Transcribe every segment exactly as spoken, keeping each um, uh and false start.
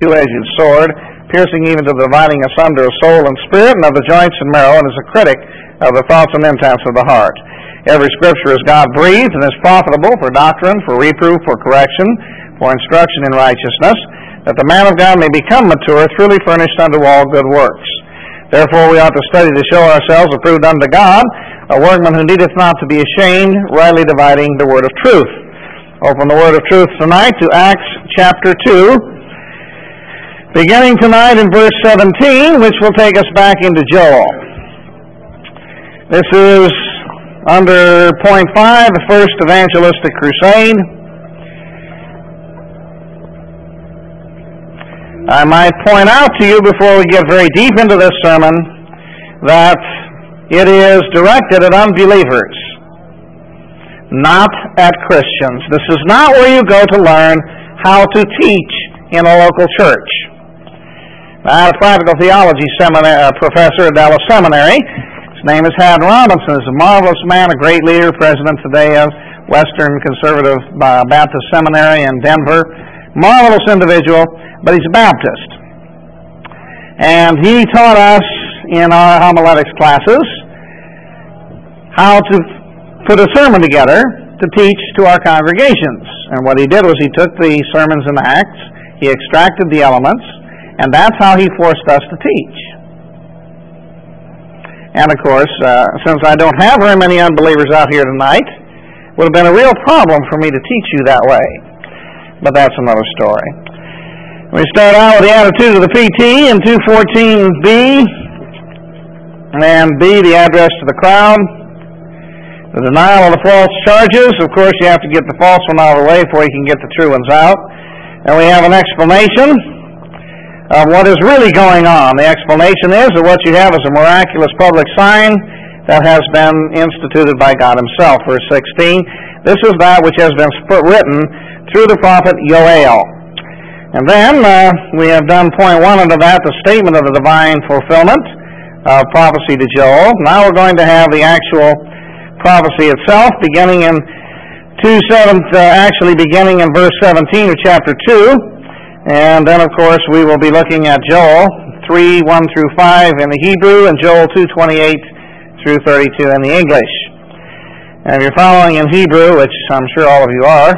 two-edged sword, piercing even to the dividing asunder of soul and spirit, and of the joints and marrow, and is a critic of the thoughts and intents of the heart. Every Scripture is God-breathed and is profitable for doctrine, for reproof, for correction, for instruction in righteousness, that the man of God may become mature, truly furnished unto all good works. Therefore we ought to study to show ourselves approved unto God, a workman who needeth not to be ashamed, rightly dividing the word of truth. Open the word of truth tonight to Acts chapter two, beginning tonight in verse seventeen, which will take us back into Joel. This is under point five, the first evangelistic crusade. I might point out to you before we get very deep into this sermon that it is directed at unbelievers, not at Christians. This is not where you go to learn how to teach in a local church. I had a practical theology seminary, uh, professor at Dallas Seminary. His name is Haddon Robinson. He's a marvelous man, a great leader, president today of Western Conservative uh, Baptist Seminary in Denver. Marvelous individual, but he's a Baptist. And he taught us in our homiletics classes how to put a sermon together to teach to our congregations. And what he did was he took the sermons in Acts, he extracted the elements, and that's how he forced us to teach. And of course, uh, since I don't have very many unbelievers out here tonight, it would have been a real problem for me to teach you that way. But that's another story. We start out with the attitude of the P T in two fourteen B, and B, the address to the crowd. The denial of the false charges. Of course, you have to get the false one out of the way before you can get the true ones out. And we have an explanation of what is really going on. The explanation is that what you have is a miraculous public sign that has been instituted by God himself. Verse sixteen, this is that which has been written through the prophet Joel. And then uh, we have done point one under that, the statement of the divine fulfillment of prophecy to Joel. Now we're going to have the actual prophecy itself, beginning in two seven, uh, actually beginning in verse seventeen of chapter two. And then, of course, we will be looking at Joel three, one through five in the Hebrew, and Joel two, twenty-eight through thirty-two in the English. And if you're following in Hebrew, which I'm sure all of you are,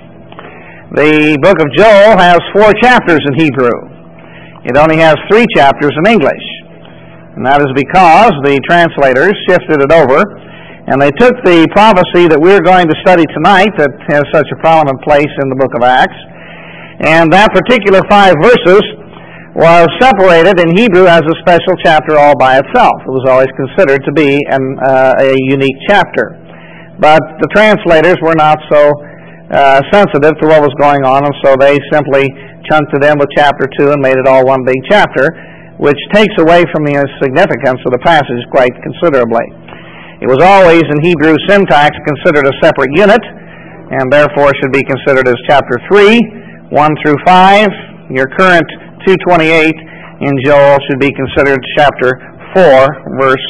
the book of Joel has four chapters in Hebrew. It only has three chapters in English. And that is because the translators shifted it over, and they took the prophecy that we're going to study tonight that has such a prominent place in the book of Acts, and that particular five verses was separated in Hebrew as a special chapter all by itself. It was always considered to be an, uh, a unique chapter. But the translators were not so uh, sensitive to what was going on, and so they simply chunked it in with chapter two and made it all one big chapter, which takes away from the significance of the passage quite considerably. It was always in Hebrew syntax considered a separate unit, and therefore should be considered as chapter three, one through five. Your current two twenty-eight in Joel should be considered chapter four, verse,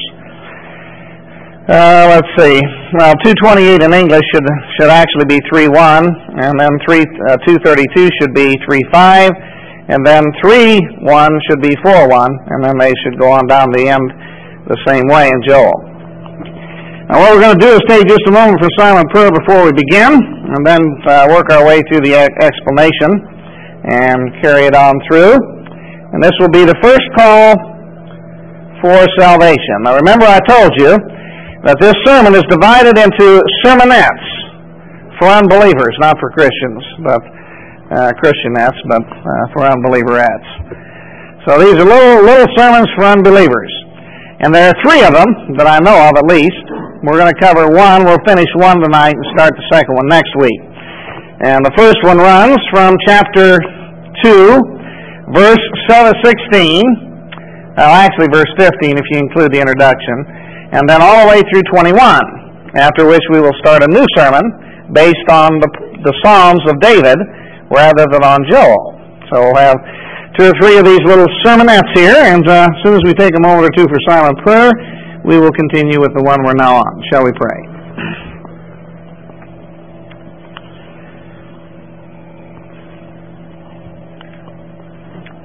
uh, let's see, well, two twenty-eight in English should should actually be three one, and then three, uh, two thirty-two should be three five, and then three one should be four one, and then they should go on down the end the same way in Joel. Now what we're going to do is take just a moment for silent prayer before we begin, and then uh, work our way through the explanation and carry it on through. And this will be the first call for salvation. Now remember, I told you that this sermon is divided into sermonettes for unbelievers, not for Christians, but uh, Christianettes, but uh, for unbelieverettes. So these are little, little sermons for unbelievers. And there are three of them that I know of at least. We're going to cover one. We'll finish one tonight and start the second one next week. And the first one runs from chapter two, verse sixteen, well, actually verse fifteen if you include the introduction, and then all the way through twenty-one, after which we will start a new sermon based on the, the Psalms of David rather than on Joel. So we'll have two or three of these little sermonettes here, and uh, as soon as we take a moment or two for silent prayer, we will continue with the one we're now on. Shall we pray?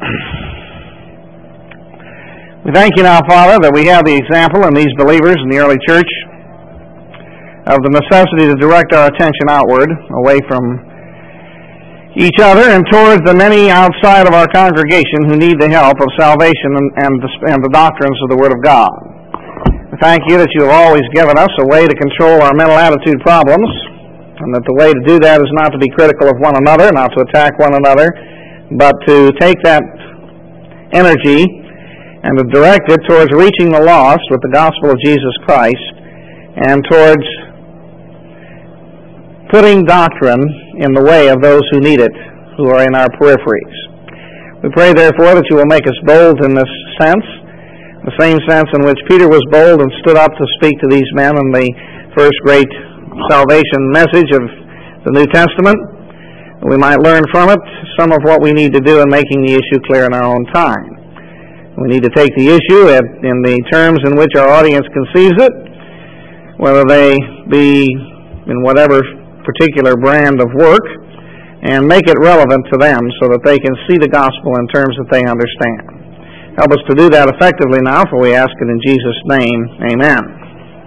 We thank you now, Father, that we have the example in these believers in the early church of the necessity to direct our attention outward, away from each other and towards the many outside of our congregation who need the help of salvation and, and, the, and the doctrines of the Word of God. We thank you that you have always given us a way to control our mental attitude problems, and that the way to do that is not to be critical of one another, not to attack one another, but to take that energy and to direct it towards reaching the lost with the gospel of Jesus Christ, and towards putting doctrine in the way of those who need it, who are in our peripheries. We pray, therefore, that you will make us bold in this sense, the same sense in which Peter was bold and stood up to speak to these men in the first great salvation message of the New Testament. We might learn from it some of what we need to do in making the issue clear in our own time. We need to take the issue in the terms in which our audience conceives it, whether they be in whatever particular brand of work, and make it relevant to them so that they can see the gospel in terms that they understand. Help us to do that effectively now, for we ask it in Jesus' name. Amen.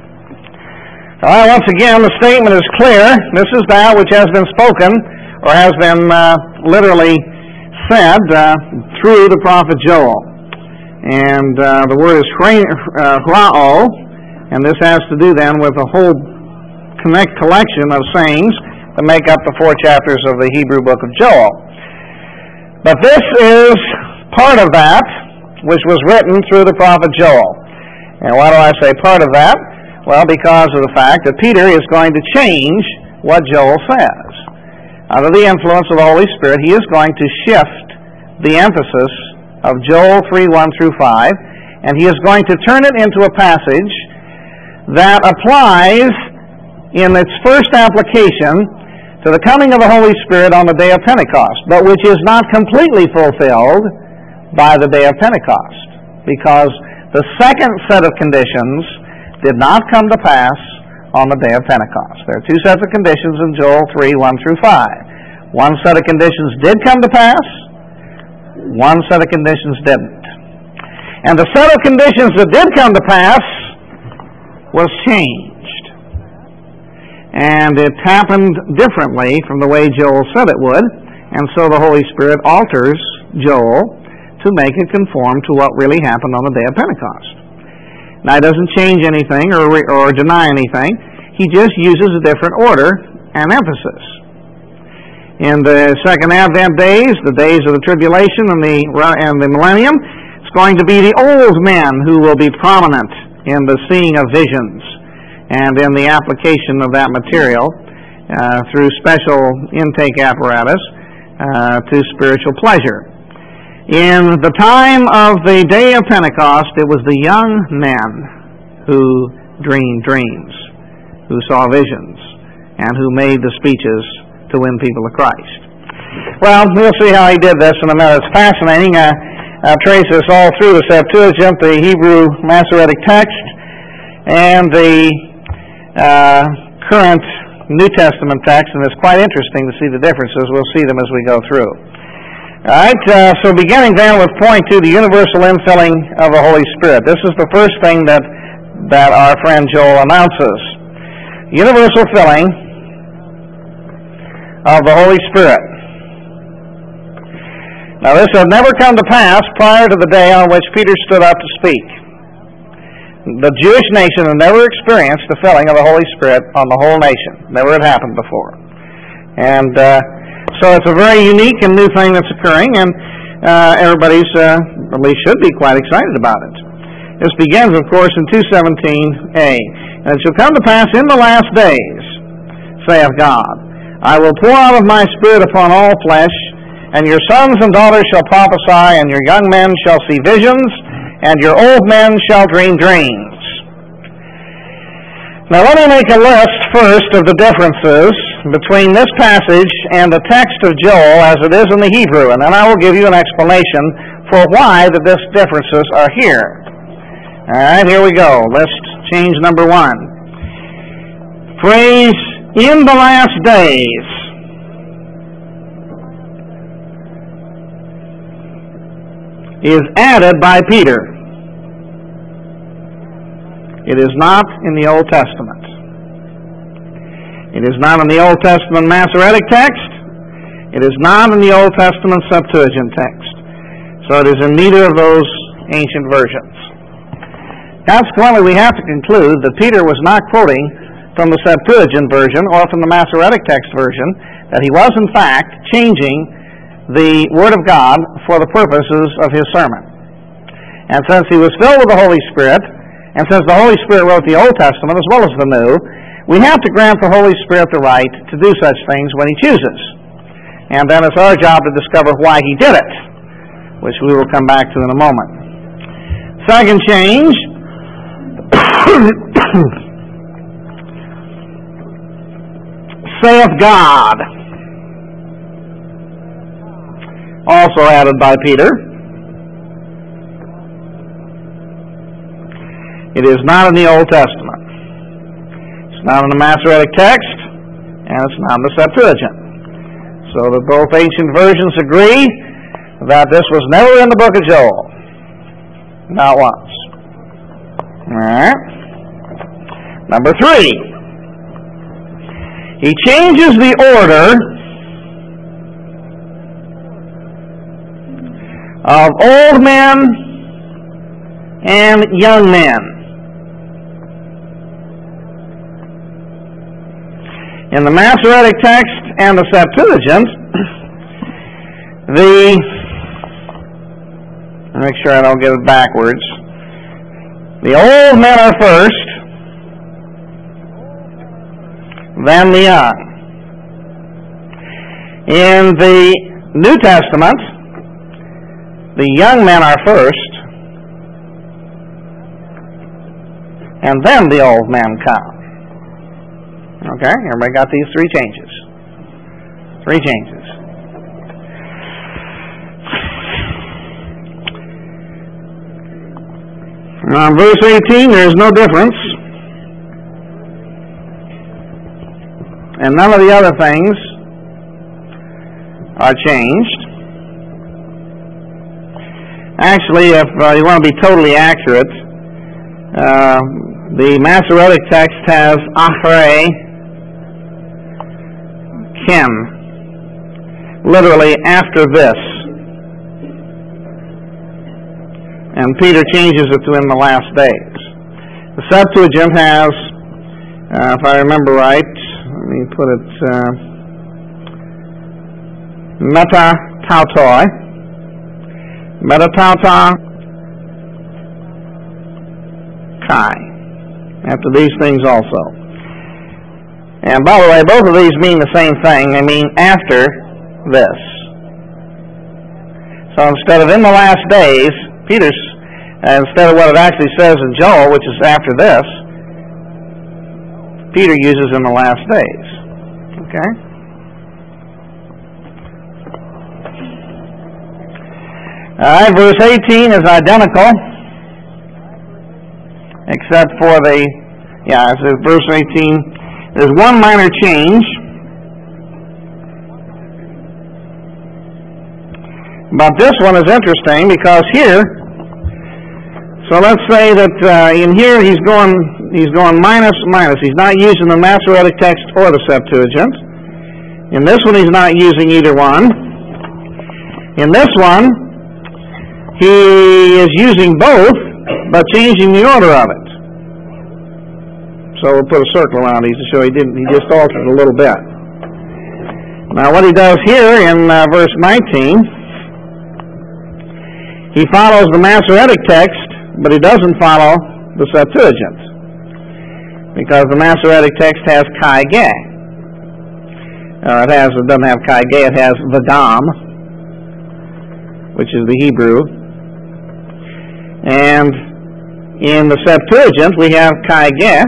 All right, once again, the statement is clear. This is that which has been spoken, or has been uh, literally said uh, through the prophet Joel. And uh, the word is hrao, and this has to do then with a whole connect collection of sayings that make up the four chapters of the Hebrew book of Joel. But this is part of that which was written through the prophet Joel. And why do I say part of that? Well, because of the fact that Peter is going to change what Joel says. Under the influence of the Holy Spirit, he is going to shift the emphasis of Joel three, one through five, and he is going to turn it into a passage that applies in its first application to the coming of the Holy Spirit on the day of Pentecost, but which is not completely fulfilled by the day of Pentecost, because the second set of conditions did not come to pass on the day of Pentecost. There are two sets of conditions in Joel three, one through five. One set of conditions did come to pass, one set of conditions didn't. And the set of conditions that did come to pass was changed. And it happened differently from the way Joel said it would, and so the Holy Spirit alters Joel to make it conform to what really happened on the day of Pentecost. Now, he doesn't change anything or, or deny anything. He just uses a different order and emphasis. In the second Advent days, the days of the tribulation and the, and the millennium, it's going to be the old men who will be prominent in the seeing of visions and in the application of that material uh, through special intake apparatus uh, to spiritual pleasure. In the time of the day of Pentecost, it was the young men who dreamed dreams, who saw visions, and who made the speeches to win people to Christ. Well, we'll see how he did this in a minute. It's fascinating. Uh, I'll trace this all through the Septuagint, the Hebrew Masoretic text, and the uh, current New Testament text, and it's quite interesting to see the differences. We'll see them as we go through. All right, uh, so beginning then with point two, the universal infilling of the Holy Spirit. This is the first thing that, that our friend Joel announces. Universal filling of the Holy Spirit. Now, this had never come to pass prior to the day on which Peter stood up to speak. The Jewish nation had never experienced the filling of the Holy Spirit on the whole nation. Never had happened before. And uh, so it's a very unique and new thing that's occurring, and uh, everybody's, uh, at least should be, quite excited about it. This begins, of course, in two seventeen a. And it shall come to pass in the last days, saith God, I will pour out of my Spirit upon all flesh, and your sons and daughters shall prophesy, and your young men shall see visions, and your old men shall dream dreams. Now let me make a list first of the differences between this passage and the text of Joel as it is in the Hebrew, and then I will give you an explanation for why the differences are here. All right, here we go. List change number one. Phrase, in the last days. is added by Peter. It is not in the Old Testament. It is not in the Old Testament Masoretic text. It is not in the Old Testament Septuagint text. So it is in neither of those ancient versions. Consequently, we have to conclude that Peter was not quoting from the Septuagint version or from the Masoretic text version, that he was in fact changing the Word of God for the purposes of his sermon. And since he was filled with the Holy Spirit, and since the Holy Spirit wrote the Old Testament as well as the New, we have to grant the Holy Spirit the right to do such things when he chooses. And then it's our job to discover why he did it, which we will come back to in a moment. Second change, saith God, also added by Peter. It is not in the Old Testament. It's not in the Masoretic text, and it's not in the Septuagint. So that both ancient versions agree that this was never in the book of Joel. Not once. Alright. Number three. He changes the order of old men and young men. In the Masoretic text and the Septuagint, the, make sure I don't get it backwards, the old men are first, then the young. In the New Testament, the young men are first, and then the old men come. Okay, everybody got these three changes? Three changes. Now in verse eighteen, there is no difference. And none of the other things are changed. Actually, if uh, you want to be totally accurate, uh, the Masoretic text has Achrei Ken, literally after this. And Peter changes it to in the last days. The Septuagint has, uh, if I remember right, let me put it, uh, meta tautoi, meta tauta kai, after these things also. And by the way, both of these mean the same thing. They mean after this. So instead of in the last days, Peter's, uh, instead of what it actually says in Joel, which is after this, Peter uses in the last days. Okay? Alright, verse eighteen is identical, except for the, yeah, it says verse eighteen, there's one minor change. But this one is interesting because here, so let's say that uh, in here he's going he's going minus minus. He's not using the Masoretic text or the Septuagint. In this one he's not using either one. In this one he is using both, but changing the order of it. So we'll put a circle around these to show he didn't. He just altered a little bit. Now what he does here in uh, verse nineteen, he follows the Masoretic text, but he doesn't follow the Septuagint, because the Masoretic text has kai ge. Uh, it has. It doesn't have kai ge. It has v'dam, which is the Hebrew. And in the Septuagint we have kai ge.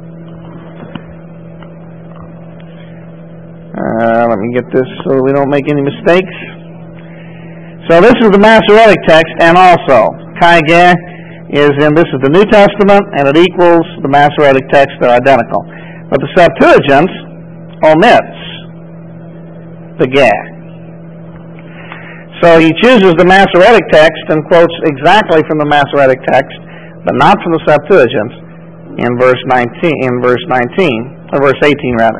Uh, let me get this so we don't make any mistakes. So this is the Masoretic text, and also kai ge is in, this is the New Testament, and it equals the Masoretic text. They're identical. But the Septuagint omits the ge. So he chooses the Masoretic text and quotes exactly from the Masoretic text, but not from the Septuagint in verse nineteen. In verse nineteen, or verse eighteen, rather.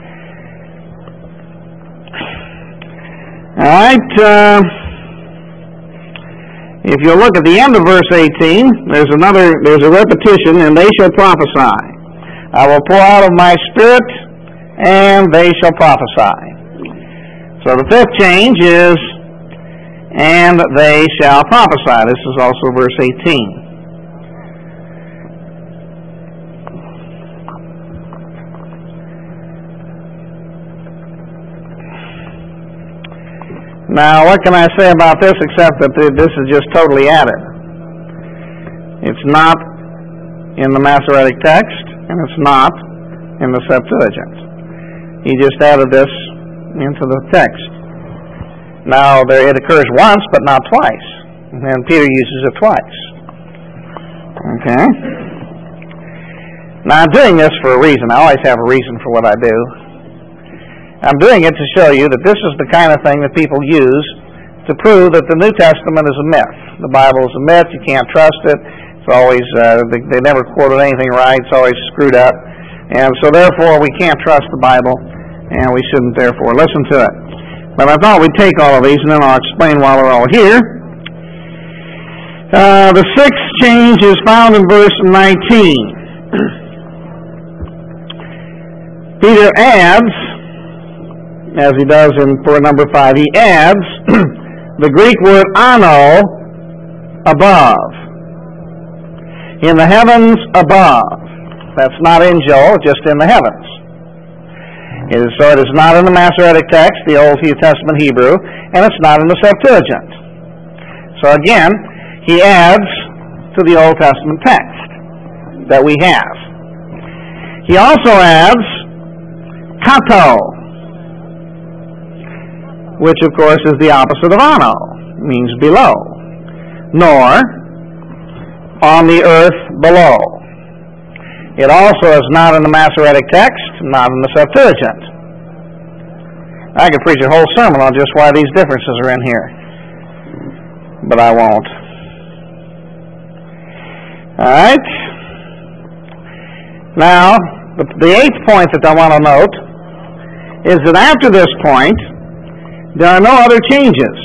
All right. Uh, if you look at the end of verse eighteen, there's another. There's a repetition, and they shall prophesy. I will pour out of my Spirit, and they shall prophesy. So the fifth change is, and they shall prophesy. This is also verse eighteen. Now, what can I say about this except that this is just totally added? It's not in the Masoretic text, and it's not in the Septuagint. He just added this into the text. Now, there, it occurs once, but not twice. And Peter uses it twice. Okay? Now, I'm doing this for a reason. I always have a reason for what I do. I'm doing it to show you that this is the kind of thing that people use to prove that the New Testament is a myth. The Bible is a myth. You can't trust it. It's always, uh, they, they never quoted anything right. It's always screwed up. And so, therefore, we can't trust the Bible, and we shouldn't, therefore, listen to it. But I thought we'd take all of these, and then I'll explain while we're all here. Uh, the sixth change is found in verse nineteen. Peter adds, as he does in for number five, he adds the Greek word ano, above. In the heavens above. That's not in Joel, just in the heavens. It is, so it is not in the Masoretic text, the Old Testament Hebrew, and it's not in the Septuagint. So again, he adds to the Old Testament text that we have. He also adds kato, which of course is the opposite of ano, means below, nor on the earth below. It also is not in the Masoretic text, not in the Septuagint. I could preach a whole sermon on just why these differences are in here, but I won't. All right. Now, the, the eighth point that I want to note is that after this point, there are no other changes.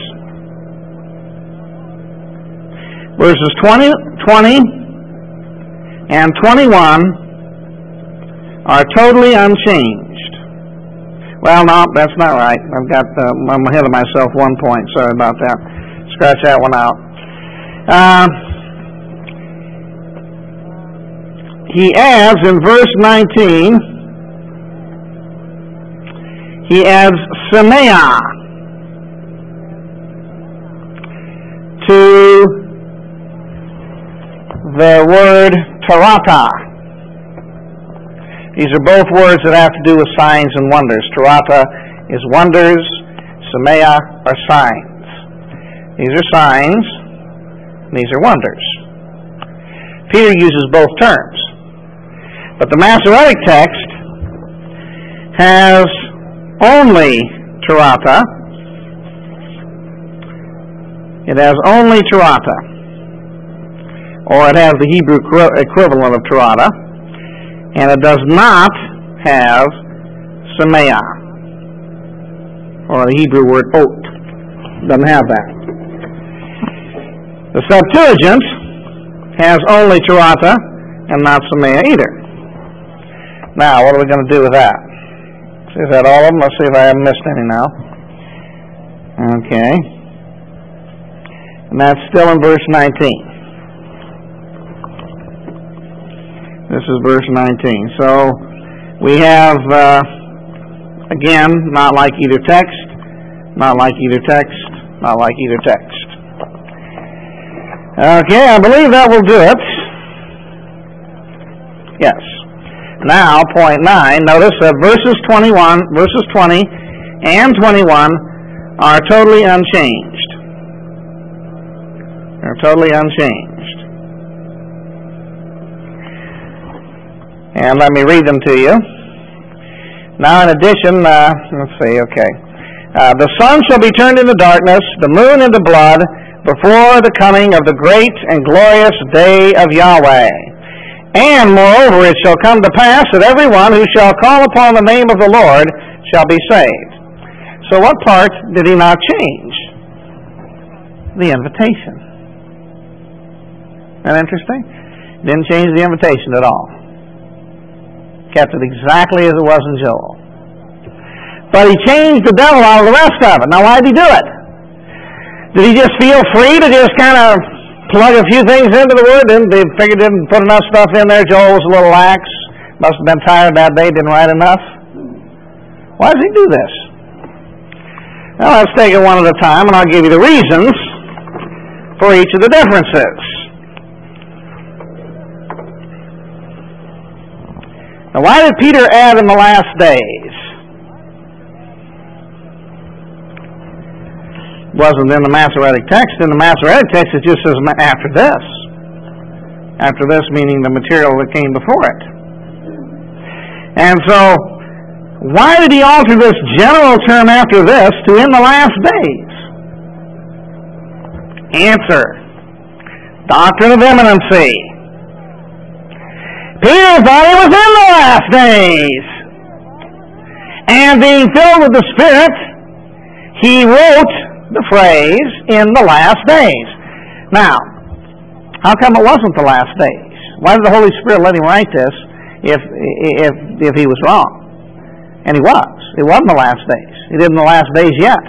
Verses twenty, twenty, and twenty-one are totally unchanged. Well, no, that's not right. I've got, uh, I'm ahead of myself one point. Sorry about that. Scratch that one out. Uh, he adds in verse nineteen, he adds semea to the word terata. These are both words that have to do with signs and wonders. Terata is wonders, semea are signs. These are signs, these are wonders. Peter uses both terms. But the Masoretic text has only terata. It has only terata, or it has the Hebrew equivalent of terata, and it does not have semea, or the Hebrew word ot. Doesn't have that. The Septuagint has only terata and not semea either. Now, what are we going to do with that? See, is that all of them? Let's see if I haven't missed any now. Okay. And that's still in verse nineteen. This is verse nineteen. So we have, uh, again, not like either text, not like either text, not like either text. Okay, I believe that will do it. Yes. Now, point nine, notice that verses twenty-one, verses twenty and twenty-one are totally unchanged. They're totally unchanged. And let me read them to you. Now, in addition, uh, let's see, okay. Uh, the sun shall be turned into darkness, the moon into blood, before the coming of the great and glorious day of Yahweh. And moreover, it shall come to pass that everyone who shall call upon the name of the Lord shall be saved. So what part did he not change? The invitation. Isn't that interesting? Didn't change the invitation at all. Kept it exactly as it was in Joel. But he changed the devil out of the rest of it. Now, why did he do it? Did he just feel free to just kind of plug a few things into the Word? Didn't they figured didn't put enough stuff in there? Joel was a little lax. Must have been tired that day. Didn't write enough. Why does he do this? Well, let's take it one at a time, and I'll give you the reasons for each of the differences. Now, why did Peter add in the last days? It wasn't in the Masoretic text. In the Masoretic text, it just says after this. After this, meaning the material that came before it. And so, why did he alter this general term after this to in the last days? Answer. Doctrine of imminency. Peter thought he was in the last days. And being filled with the Spirit, he wrote the phrase, in the last days. Now, how come it wasn't the last days? Why did the Holy Spirit let him write this if if if he was wrong? And he was. It wasn't the last days. He didn't the last days yet.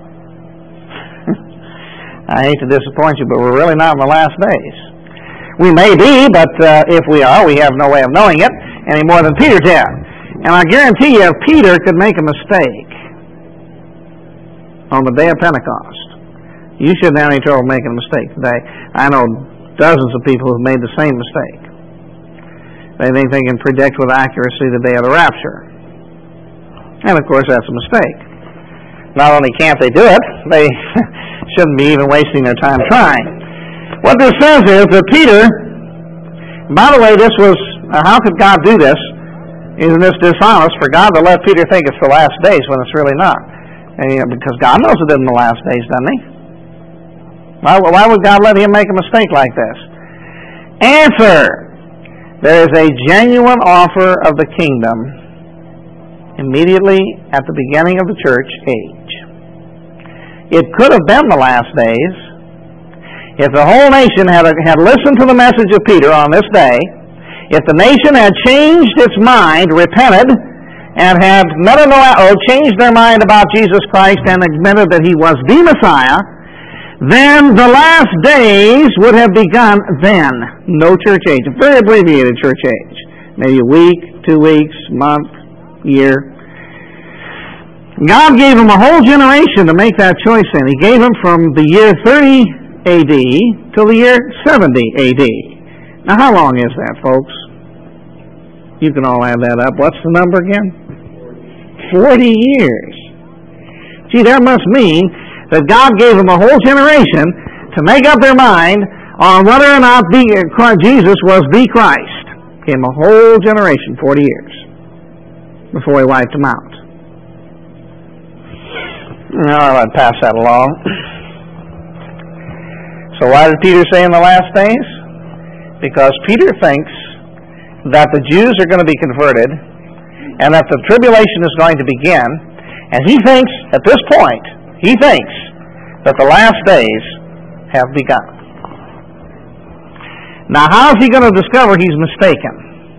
I hate to disappoint you, but we're really not in the last days. We may be, but uh, if we are, we have no way of knowing it any more than Peter did. And I guarantee you, if Peter could make a mistake on the day of Pentecost, you shouldn't have any trouble making a mistake today. I know dozens of people who've made the same mistake. They think they can predict with accuracy the day of the rapture. And of course, that's a mistake. Not only can't they do it, they shouldn't be even wasting their time trying. What this says is that Peter, by the way, this was, uh, how could God do this? Isn't this dishonest for God to let Peter think it's the last days when it's really not? And, you know, because God knows it isn't the last days, doesn't he? Why, why would God let him make a mistake like this? Answer. There is a genuine offer of the kingdom immediately at the beginning of the church age. It could have been the last days if the whole nation had, had listened to the message of Peter on this day, if the nation had changed its mind, repented, and had metanoia, or changed their mind about Jesus Christ and admitted that he was the Messiah, then the last days would have begun then. No church age. A very abbreviated church age. Maybe a week, two weeks, month, year. God gave him a whole generation to make that choice in. He gave him from the year thirty A D till the year seventy A D. Now, how long is that, folks? You can all add that up. What's the number again? Forty years. Gee, that must mean that God gave them a whole generation to make up their mind on whether or not the, uh, Jesus was the Christ. Gave them a whole generation, forty years, before he wiped them out. All right, pass that along. So why did Peter say in the last days? Because Peter thinks that the Jews are going to be converted and that the tribulation is going to begin, and he thinks, at this point, he thinks that the last days have begun. Now, how is he going to discover he's mistaken?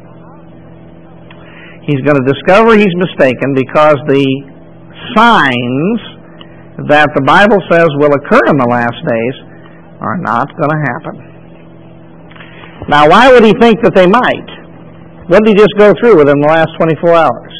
He's going to discover he's mistaken because the signs that the Bible says will occur in the last days are not going to happen. Now, why would he think that they might? What did he just go through within the last twenty-four hours?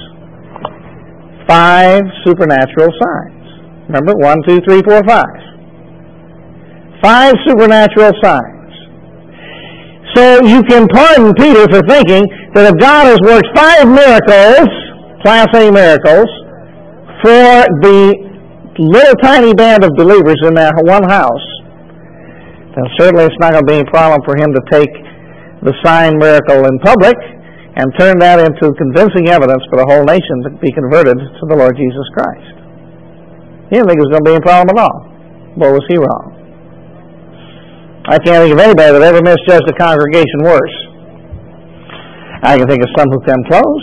Five supernatural signs. Remember, one, two, three, four, five. Five supernatural signs. So you can pardon Peter for thinking that if God has worked five miracles, Class A miracles, for the little tiny band of believers in that one house, then certainly it's not going to be any problem for him to take the sign miracle in public and turn that into convincing evidence for the whole nation to be converted to the Lord Jesus Christ. He didn't think it was going to be a problem at all. Boy, was he wrong. I can't think of anybody that ever misjudged a congregation worse. I can think of some who come close.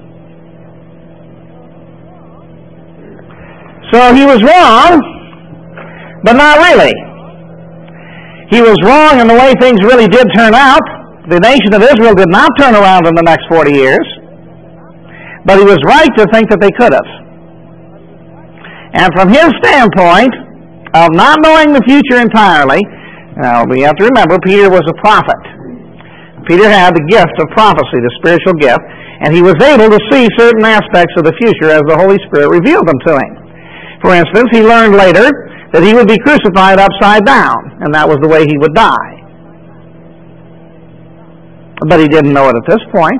So he was wrong, but not really. He was wrong in the way things really did turn out. The nation of Israel did not turn around in the next forty years, but he was right to think that they could have. And from his standpoint of not knowing the future entirely, now we have to remember Peter was a prophet. Peter had the gift of prophecy, the spiritual gift, and he was able to see certain aspects of the future as the Holy Spirit revealed them to him. For instance, he learned later that he would be crucified upside down, and that was the way he would die. But he didn't know it at this point.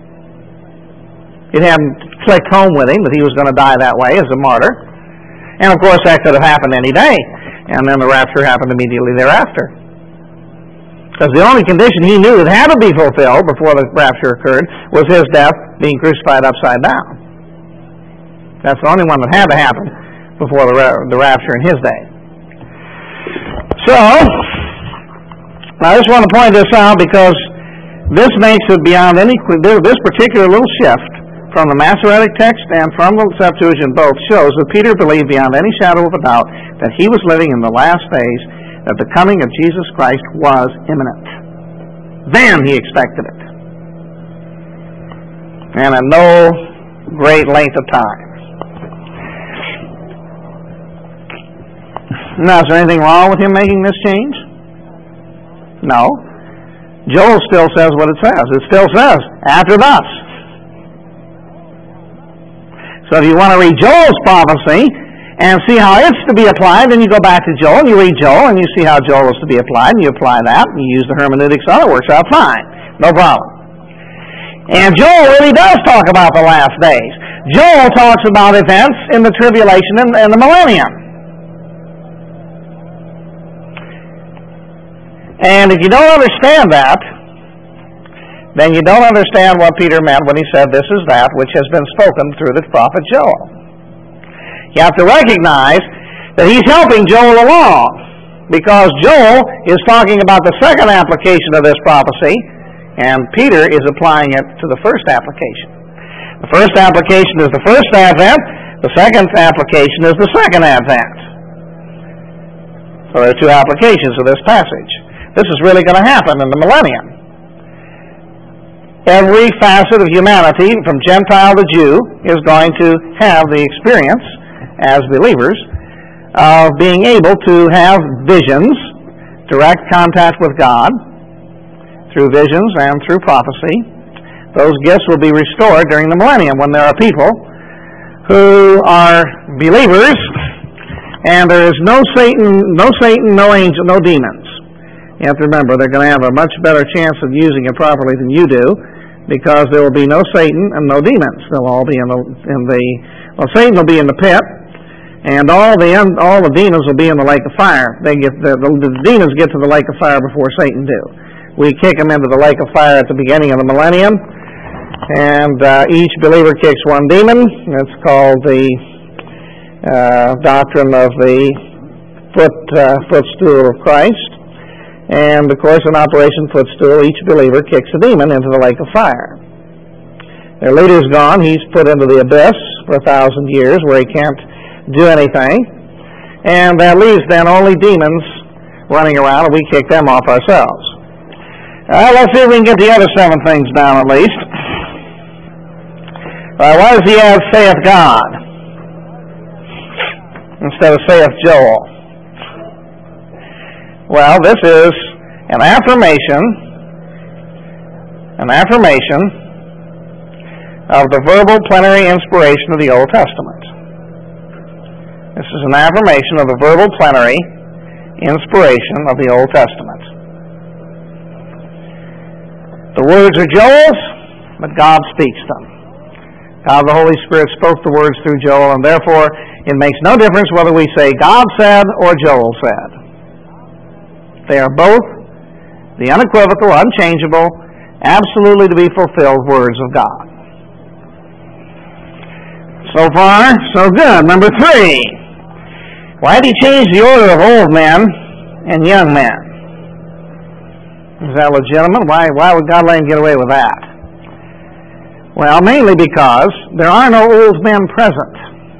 It hadn't clicked home with him that he was going to die that way as a martyr. And of course that could have happened any day, and then the rapture happened immediately thereafter. Because the only condition he knew that had to be fulfilled before the rapture occurred was his death, being crucified upside down. That's the only one that had to happen before the, ra- the rapture in his day. So, I just want to point this out because this makes it beyond any, this particular little shift from the Masoretic text and from the Septuagint both shows that Peter believed beyond any shadow of a doubt that he was living in the last days, that the coming of Jesus Christ was imminent. Then he expected it. And at no great length of time. Now, is there anything wrong with him making this change? No. Joel still says what it says. It still says, after thus. So if you want to read Joel's prophecy and see how it's to be applied, then you go back to Joel and you read Joel and you see how Joel is to be applied, and you apply that, and you use the hermeneutics on it, works out fine. No problem. And Joel really does talk about the last days. Joel talks about events in the tribulation and, and the millennium. And if you don't understand that, then you don't understand what Peter meant when he said, this is that which has been spoken through the prophet Joel. You have to recognize that he's helping Joel along, because Joel is talking about the second application of this prophecy, and Peter is applying it to the first application. The first application is the first advent, the second application is the second advent. So there are two applications of this passage. This is really going to happen in the millennium. Every facet of humanity, from Gentile to Jew, is going to have the experience, as believers, of being able to have visions, direct contact with God, through visions and through prophecy. Those gifts will be restored during the millennium when there are people who are believers, and there is no Satan, no Satan, no angel, no demons. You have to remember, they're going to have a much better chance of using it properly than you do, because there will be no Satan and no demons. They'll all be in the, in the well, Satan will be in the pit, and all the all the demons will be in the lake of fire. They get the, the, the demons get to the lake of fire before Satan do. We kick them into the lake of fire at the beginning of the millennium, and uh, each believer kicks one demon. It's called the uh, doctrine of the foot uh, footstool of Christ. And, of course, in Operation Footstool, each believer kicks a demon into the lake of fire. Their leader's gone. He's put into the abyss for a thousand years where he can't do anything. And that leaves then only demons running around, and we kick them off ourselves. All right, let's see if we can get the other seven things down at least. All right, why does he have saith God instead of saith Joel? Well, this is an affirmation, an affirmation of the verbal plenary inspiration of the Old Testament. This is an affirmation of the verbal plenary inspiration of the Old Testament. The words are Joel's, but God speaks them. God the Holy Spirit spoke the words through Joel, and therefore it makes no difference whether we say God said or Joel said. They are both the unequivocal, unchangeable, absolutely to be fulfilled words of God. So far, so good. Number three, Why did he change the order of old men and young men? Is that legitimate? Why, why would God let him get away with that? Well, mainly because there are no old men present.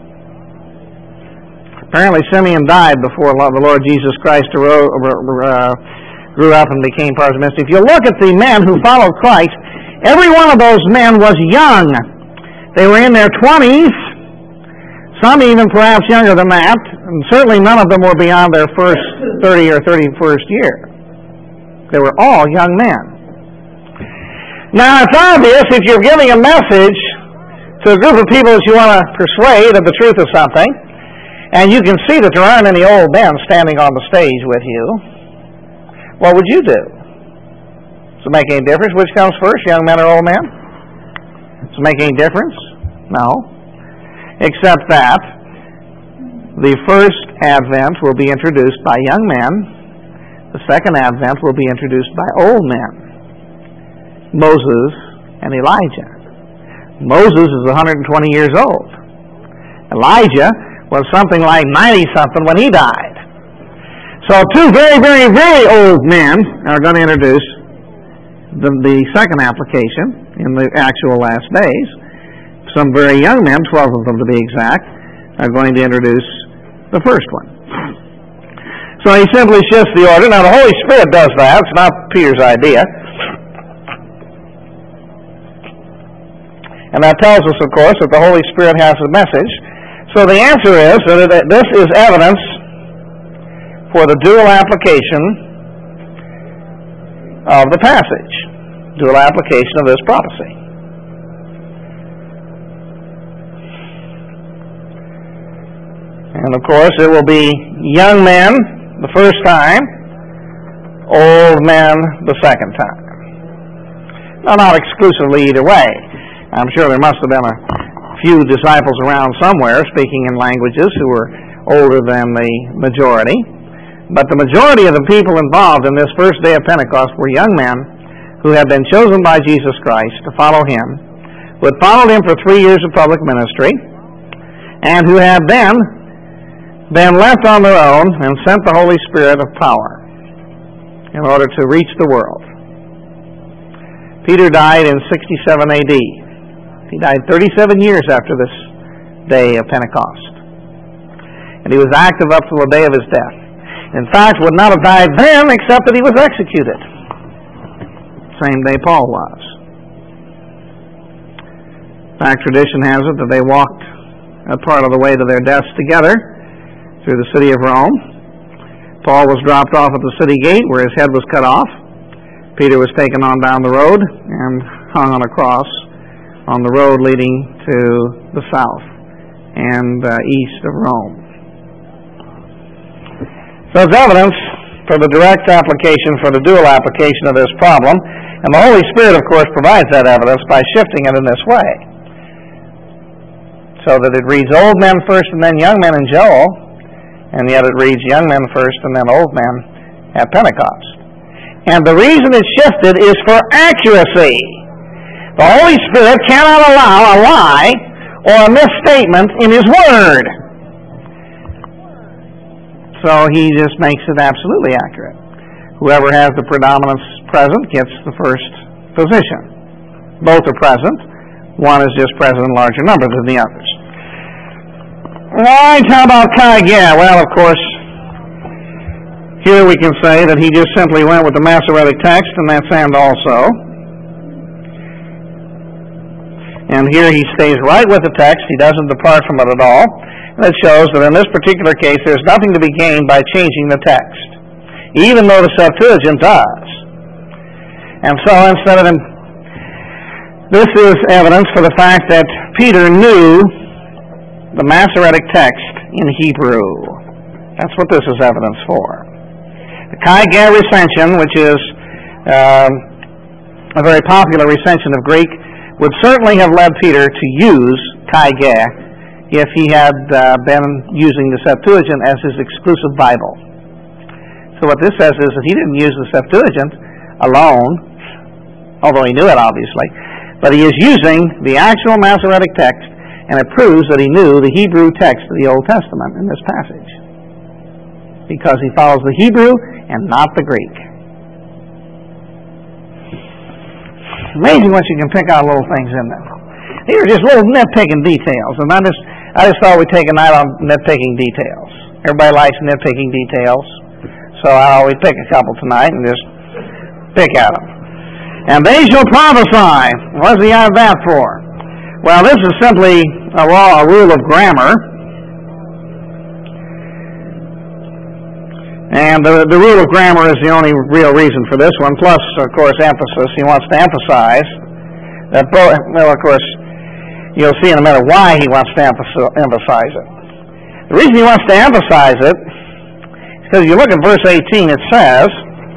Apparently Simeon died before the Lord Jesus Christ arose, uh, grew up and became part of the ministry. If you look at the men who followed Christ, every one of those men was young. They were in their twenties, some even perhaps younger than that, and certainly none of them were beyond their first thirty or thirty-first year. They were all young men. Now, it's obvious if you're giving a message to a group of people that you want to persuade of the truth of something, and you can see that there aren't any old men standing on the stage with you, what would you do? Does it make any difference which comes first, young men or old men? Does it make any difference? No. Except that the first advent will be introduced by young men. The second advent will be introduced by old men. Moses and Elijah. Moses is one hundred twenty years old. Elijah was something like ninety-something when he died. So two very, very, very old men are going to introduce the, the second application in the actual last days. Some very young men, twelve of them to be exact, are going to introduce the first one. So he simply shifts the order. Now the Holy Spirit does that. It's not Peter's idea. And that tells us, of course, that the Holy Spirit has a message. So the answer is that this is evidence for the dual application of the passage, dual application of this prophecy. And of course, it will be young men the first time, old men the second time. Now, not exclusively either way. I'm sure there must have been a few disciples around somewhere speaking in languages who were older than the majority. But the majority of the people involved in this first day of Pentecost were young men who had been chosen by Jesus Christ to follow him, who had followed him for three years of public ministry, and who had then been left on their own and sent the Holy Spirit of power in order to reach the world. Peter died in sixty-seven A D. He died thirty-seven years after this day of Pentecost. And he was active up to the day of his death. In fact, would not have died then except that he was executed. Same day Paul was. In fact, tradition has it that they walked a part of the way to their deaths together through the city of Rome. Paul was dropped off at the city gate where his head was cut off. Peter was taken on down the road and hung on a cross on the road leading to the south and uh, east of Rome. So it's evidence for the direct application, for the dual application of this problem. And the Holy Spirit, of course, provides that evidence by shifting it in this way. So that it reads old men first and then young men in Joel, and yet it reads young men first and then old men at Pentecost. And the reason it's shifted is for accuracy. The Holy Spirit cannot allow a lie or a misstatement in His Word. So He just makes it absolutely accurate. Whoever has the predominance present gets the first position. Both are present. One is just present in larger numbers than the others. Right, how about Kai Geh? Well, of course, here we can say that he just simply went with the Masoretic text, and that's and also. And here he stays right with the text. He doesn't depart from it at all. And it shows that in this particular case, there's nothing to be gained by changing the text, even though the Septuagint does. And so instead of... This is evidence for the fact that Peter knew the Masoretic text in Hebrew. That's what this is evidence for. The Kai Geh recension, which is uh, a very popular recension of Greek, would certainly have led Peter to use Kai Geh if he had uh, been using the Septuagint as his exclusive Bible. So what this says is that he didn't use the Septuagint alone, although he knew it obviously, but he is using the actual Masoretic text, and it proves that he knew the Hebrew text of the Old Testament in this passage. because he follows the Hebrew and not the Greek. Amazing what you can pick out little things in them. These are just little nitpicking details, and I just I just thought we'd take a night on nitpicking details. Everybody likes nitpicking details, so I always pick a couple tonight and just pick at them. And they shall prophesy. What does he have that for? Well, this is simply a, raw, a rule of grammar. And the, the rule of grammar is the only real reason for this one, plus, of course, emphasis. He wants to emphasize that, well, of course, you'll see in a minute why he wants to emphasize it. The reason he wants to emphasize it is because you look at verse eighteen, it says,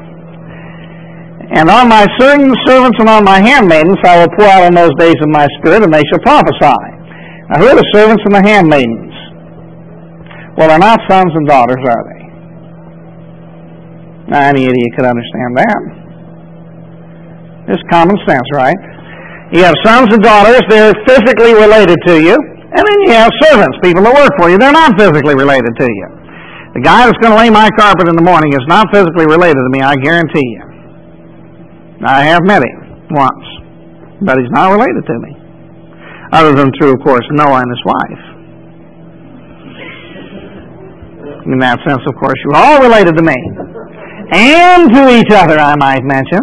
"And on my certain servants and on my handmaidens I will pour out in those days of my spirit, and they shall prophesy." Now, who are the servants and the handmaidens? Well, they're not sons and daughters, are they? Now, any idiot could understand that. It's common sense, right? You have sons and daughters, they're physically related to you. And then you have servants, people that work for you. They're not physically related to you. The guy that's going to lay my carpet in the morning is not physically related to me, I guarantee you. I have met him once, but he's not related to me. Other than through, of course, Noah and his wife. In that sense, of course, you're all related to me. And to each other, I might mention.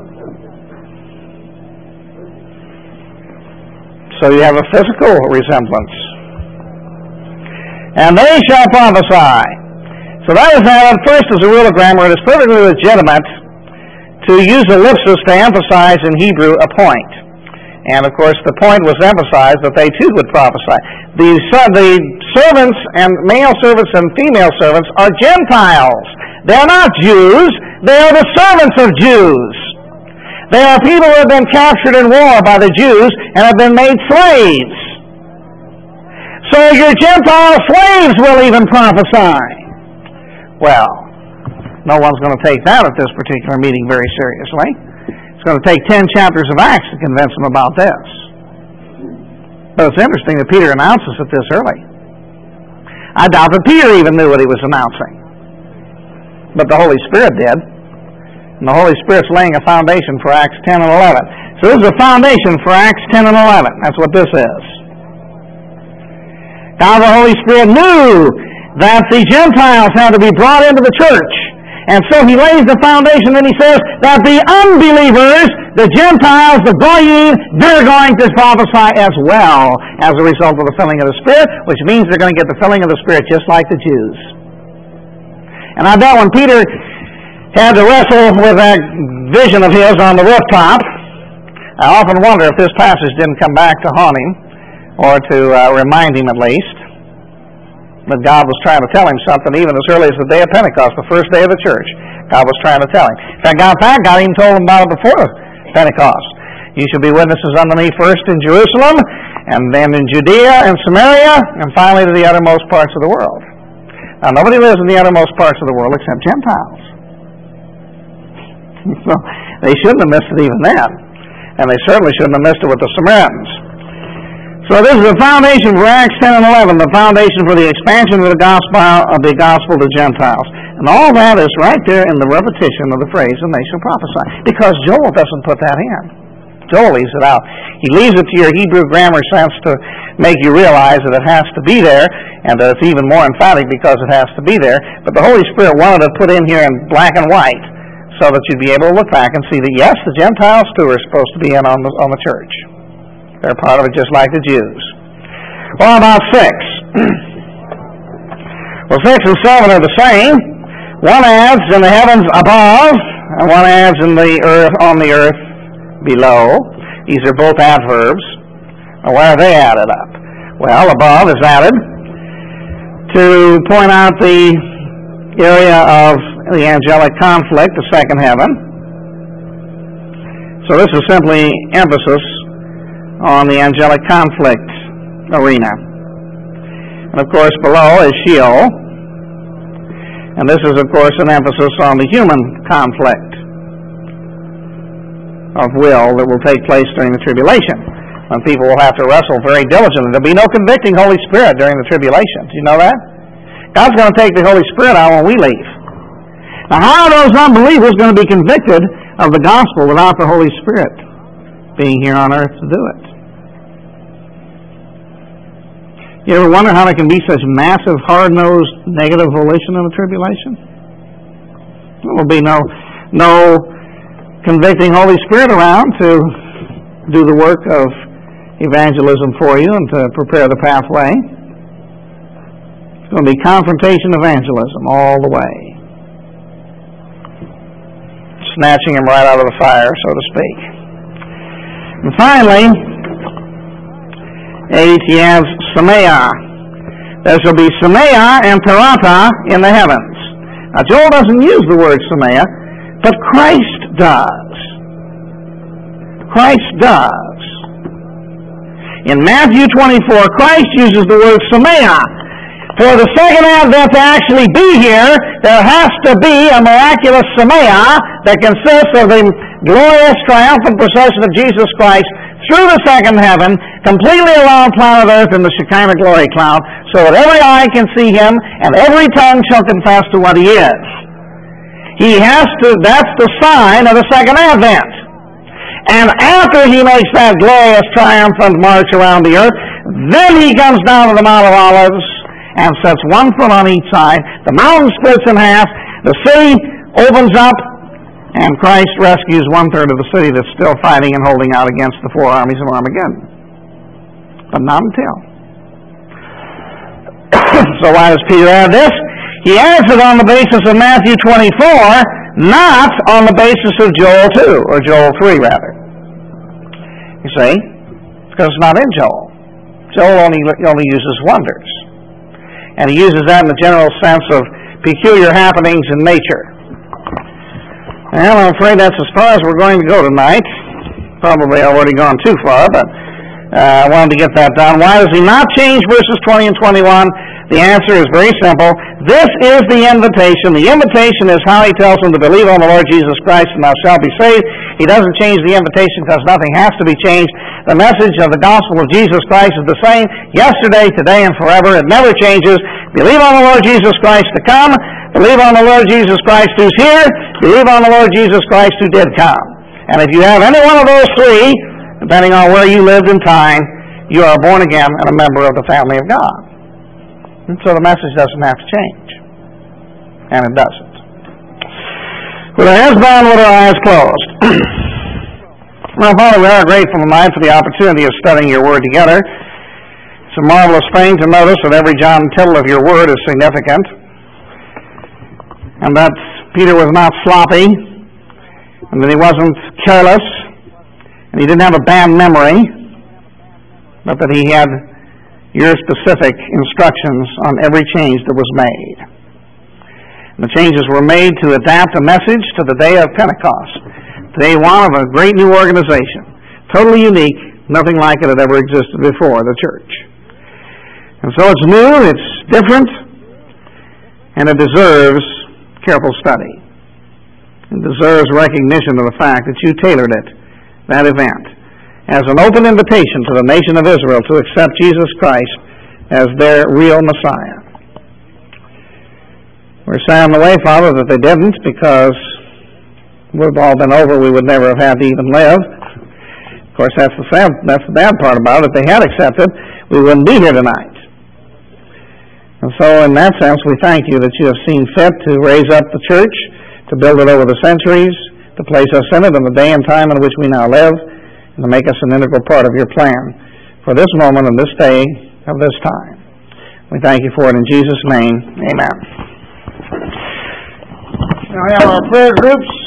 So you have a physical resemblance. And they shall prophesy. So that is now, first, as a rule of grammar, it is perfectly legitimate to use ellipsis to emphasize in Hebrew a point. And, of course, the point was emphasized that they, too, would prophesy. The, the servants, and male servants and female servants, are Gentiles. They're not Jews. They are the servants of Jews. They are people who have been captured in war by the Jews and have been made slaves. So your Gentile slaves will even prophesy. Well, no one's going to take that at this particular meeting very seriously. It's going to take ten chapters of Acts to convince them about this. But it's interesting that Peter announces it this early. I doubt that Peter even knew what he was announcing. But the Holy Spirit did. And the Holy Spirit's laying a foundation for Acts ten and eleven. So this is a foundation for Acts ten and eleven. That's what this is. Now the Holy Spirit knew that the Gentiles had to be brought into the church. And so he lays the foundation and he says that the unbelievers, the Gentiles, the Goyim, they're going to prophesy as well as a result of the filling of the Spirit, which means they're going to get the filling of the Spirit just like the Jews. And I bet when Peter had to wrestle with that vision of his on the rooftop, I often wonder if this passage didn't come back to haunt him, or to uh, remind him at least, that God was trying to tell him something even as early as the day of Pentecost, the first day of the church. God was trying to tell him. In fact, God, God even told him about it before Pentecost. You shall be witnesses unto me first in Jerusalem, and then in Judea and Samaria, and finally to the uttermost parts of the world. Now, nobody lives in the uttermost parts of the world except Gentiles. So they shouldn't have missed it even then. And they certainly shouldn't have missed it with the Samaritans. So this is the foundation for Acts ten and eleven, the foundation for the expansion of the gospel of the gospel to Gentiles. And all that is right there in the repetition of the phrase, and they shall prophesy. Because Joel doesn't put that in. Joel leaves it out. He leaves it to your Hebrew grammar sense to make you realize that it has to be there, and that it's even more emphatic because it has to be there. But the Holy Spirit wanted to put in here in black and white so that you'd be able to look back and see that, yes, the Gentiles too are supposed to be in on the, on the church. They're part of it just like the Jews. Well, about six. Well, six and seven are the same. One adds in the heavens above, and one adds in the earth on the earth below. These are both adverbs. Now, why are they added up? Well, above is added to point out the area of the angelic conflict, the second heaven. So this is simply emphasis on the angelic conflict arena. And of course below is Sheol. And this is of course an emphasis on the human conflict of will that will take place during the tribulation, when people will have to wrestle very diligently. There'll be no convicting Holy Spirit during the tribulation. Do you know that? God's going to take the Holy Spirit out when we leave. Now, how are those unbelievers going to be convicted of the gospel without the Holy Spirit being here on earth to do it? You ever wonder how there can be such massive, hard-nosed, negative volition in the tribulation? There will be no, no convicting Holy Spirit around to do the work of evangelism for you and to prepare the pathway. It's going to be confrontation evangelism all the way. Snatching him right out of the fire, so to speak. And finally, eight, he has Semea. There shall be Semea and Parata in the heavens. Now, Joel doesn't use the word Semea, but Christ does. Christ does. In Matthew twenty-four, Christ uses the word Semea. For the second advent to actually be here, there has to be a miraculous Semea that consists of the glorious, triumphant procession of Jesus Christ through the second heaven, completely around planet Earth in the Shekinah glory cloud, so that every eye can see him and every tongue shall confess to what he is. He has to, that's the sign of the second advent. And after he makes that glorious, triumphant march around the earth, then he comes down to the Mount of Olives and sets one foot on each side. The mountain splits in half, the city opens up, and Christ rescues one-third of the city that's still fighting and holding out against the four armies of Armageddon. But not until. So why does Peter add this? He adds it on the basis of Matthew twenty-four, not on the basis of Joel two, or Joel three, rather. You see? Because it's not in Joel. Joel only, only uses wonders. And he uses that in the general sense of peculiar happenings in nature. Well, I'm afraid that's as far as we're going to go tonight. Probably already gone too far, but uh, I wanted to get that down. Why does he not change verses twenty and twenty-one? The answer is very simple. This is the invitation. The invitation is how he tells them to believe on the Lord Jesus Christ and thou shalt be saved. He doesn't change the invitation because nothing has to be changed. The message of the gospel of Jesus Christ is the same yesterday, today, and forever. It never changes. Believe on the Lord Jesus Christ to come. Believe on the Lord Jesus Christ who's here. Believe on the Lord Jesus Christ who did come. And if you have any one of those three, depending on where you lived in time, you are born again and a member of the family of God. And so the message doesn't have to change. And it doesn't. With our heads bowed, with our eyes closed. Well, Father, we are grateful tonight for the opportunity of studying your word together. It's a marvelous thing to notice that every jot and tittle of your word is significant. And that Peter was not sloppy, and that he wasn't careless, and he didn't have a bad memory, but that he had your specific instructions on every change that was made. And the changes were made to adapt a message to the day of Pentecost, day one of a great new organization, totally unique, nothing like it had ever existed before, the church. And so it's new, it's different, and it deserves careful study. It deserves recognition of the fact that you tailored it, that event, as an open invitation to the nation of Israel to accept Jesus Christ as their real Messiah. We're sad in the way, Father, that they didn't, because it would have all been over. We would never have had to even live. Of course, that's the sad, that's the bad part about it. If they had accepted, we wouldn't be here tonight. And so, in that sense, we thank you that you have seen fit to raise up the church, to build it over the centuries, to place us in it in the day and time in which we now live, and to make us an integral part of your plan for this moment and this day of this time. We thank you for it in Jesus' name. Amen. Now we have our prayer groups.